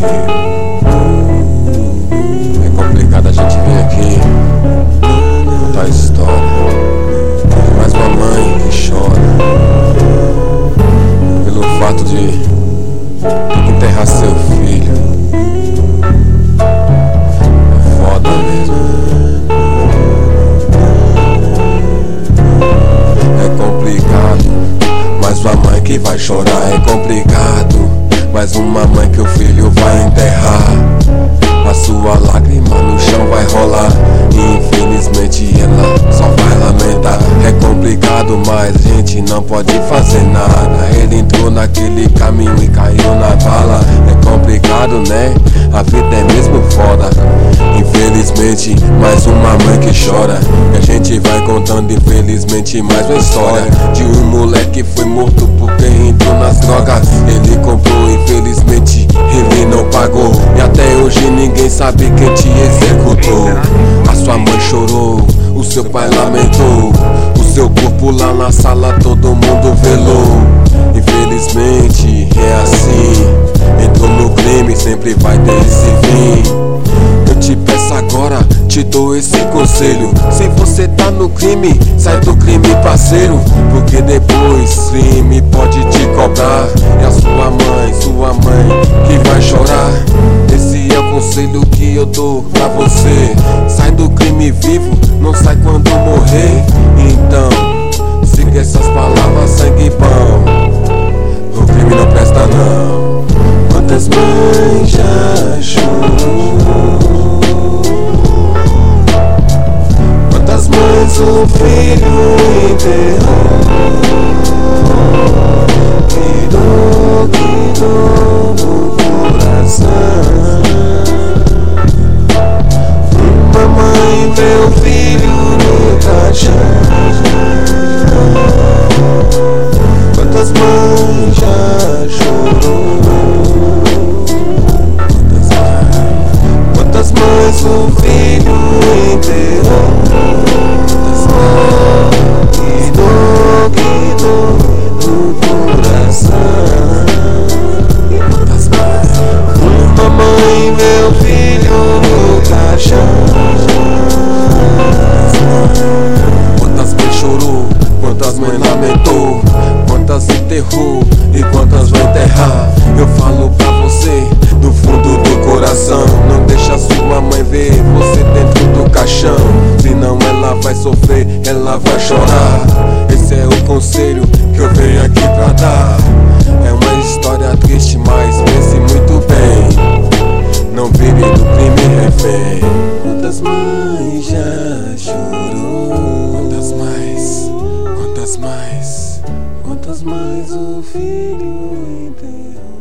É complicado a gente vir aqui contar a história de mais uma mãe que chora pelo fato de ter que enterrar seu filho. É foda mesmo. É complicado, mais uma mãe que vai chorar. É complicado, mais uma mãe que o filho vai enterrar. A sua lágrima no chão vai rolar e infelizmente ela só vai lamentar. É complicado, mas a gente não pode fazer nada. Ele entrou naquele caminho e caiu na bala. É complicado, né? A vida é mesmo foda. Infelizmente, mais uma mãe que chora. E a gente vai contando, infelizmente, mais uma história de um moleque que foi morto porque entrou nas drogas. Ele comprou, infelizmente, ele não pagou. E até hoje ninguém sabe quem te executou. A sua mãe chorou, o seu pai lamentou. O seu corpo lá na sala todo mundo velou. Infelizmente é assim, entrou no crime, sempre vai ter esse fim. Eu te peço agora, te dou esse conselho: se você tá no crime, sai do crime, parceiro, porque depois crime pode te cobrar. E a sua mãe que vai chorar. Esse é o conselho que eu dou pra você: sai do crime vivo, não sai quando morrer. Então, siga essas palavras, sangue bom. O crime não presta não. Quantas mães já chorou? Quantas mães o filho enterrou? Que dor no coração. Uma mãe vê o filho no caixão. Quantas mães já chorou? Quantas mães o filho enterrou? Que dor no coração. Uma mãe vê o filho no caixão. Quantas mães chorou, quantas mães lamentou, quantas enterrou e quantas vai enterrar. Eu falo pra você do fundo do coração: não deixa sua mãe ver você dentro do caixão, senão ela vai sofrer, ela vai chorar. Esse é o conselho que eu venho aqui pra dar. É uma história triste, mas pense muito bem, não vire do crime refém. Quantas mães já chorou? Quantas mais? Quantas mais? Quantas mais o filho enterrou?